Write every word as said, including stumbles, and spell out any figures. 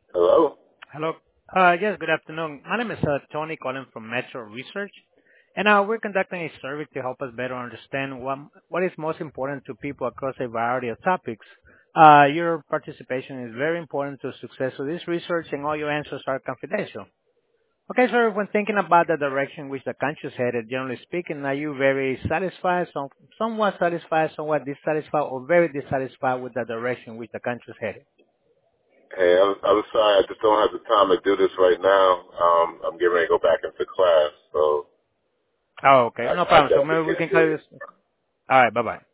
Hello? Hello. Uh Yes, good afternoon. My name is uh Tony calling from Metro Research, and uh we're conducting a survey to help us better understand what what is most important to people across a variety of topics. Uh Your participation is very important to success of this research, and all your answers are confidential. Okay, sir, when thinking about the direction which the country is headed, generally speaking, are you very satisfied, some- somewhat satisfied, somewhat dissatisfied, or very dissatisfied with the direction which the country is headed? Hey, I'm, I'm sorry. I just don't have the time to do this right now. Um, I'm getting ready to go back into class, so Oh, okay. I, No I problem. So definitely maybe we can't can do clear it. this. All right, bye-bye.